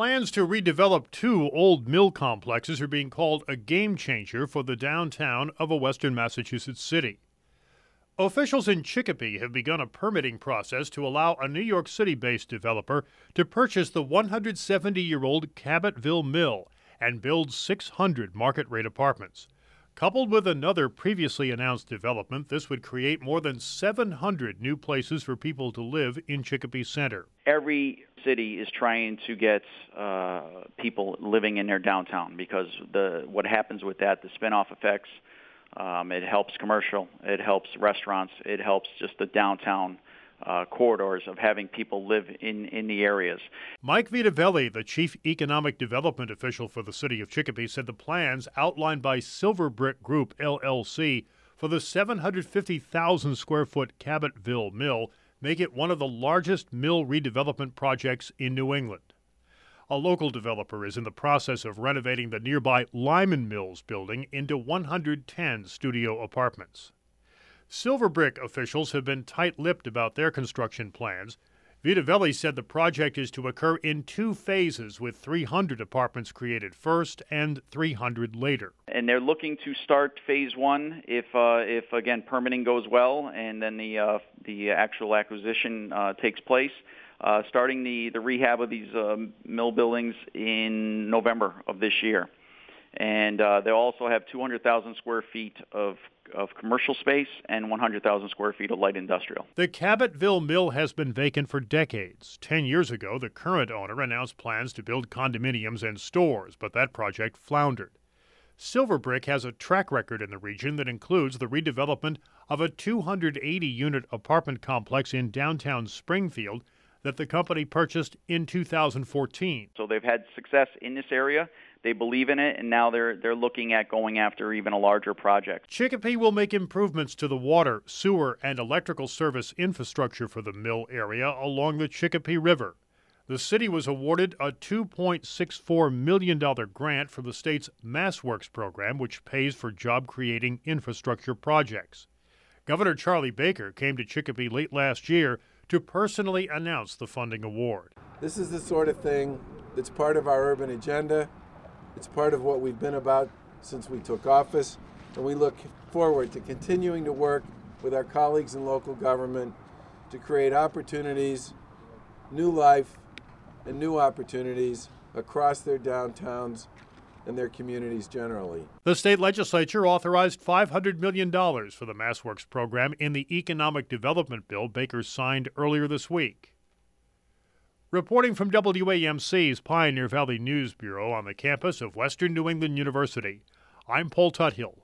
Plans to redevelop two old mill complexes are being called a game changer for the downtown of a western Massachusetts city. Officials in Chicopee have begun a permitting process to allow a New York City-based developer to purchase the 170-year-old Cabottville Mill and build 600 market-rate apartments. Coupled with another previously announced development, this would create more than 700 new places for people to live in Chicopee Center. Every city is trying to get people living in their downtown because what happens with that, the spin-off effects, it helps commercial, it helps restaurants, it helps just the downtown corridors of having people live in the areas. Mike Vitavelli, the chief economic development official for the city of Chicopee, said the plans outlined by Silverbrick Group, LLC, for the 750,000 square foot Cabottville Mill make it one of the largest mill redevelopment projects in New England. A local developer is in the process of renovating the nearby Lyman Mills building into 110 studio apartments. Silverbrick officials have been tight-lipped about their construction plans. Vitavelli said the project is to occur in two phases, with 300 apartments created first and 300 later. And they're looking to start phase one if again permitting goes well, and then the actual acquisition takes place. Starting the rehab of these mill buildings in November of this year. And they'll also have 200,000 square feet of commercial space and 100,000 square feet of light industrial. The Cabottville Mill has been vacant for decades. 10 years ago, the current owner announced plans to build condominiums and stores, but that project floundered. Silverbrick has a track record in the region that includes the redevelopment of a 280-unit apartment complex in downtown Springfield that the company purchased in 2014. So they've had success in this area. They believe in it, and now they're looking at going after even a larger project. Chicopee will make improvements to the water, sewer, and electrical service infrastructure for the mill area along the Chicopee River. The city was awarded a $2.64 million grant from the state's MassWorks program, which pays for job-creating infrastructure projects. Governor Charlie Baker came to Chicopee late last year to personally announce the funding award. This is the sort of thing that's part of our urban agenda. It's part of what we've been about since we took office, and we look forward to continuing to work with our colleagues in local government to create opportunities, new life, and new opportunities across their downtowns and their communities generally. The state legislature authorized $500 million for the MassWorks program in the Economic Development Bill Baker signed earlier this week. Reporting from WAMC's Pioneer Valley News Bureau on the campus of Western New England University, I'm Paul Tuthill.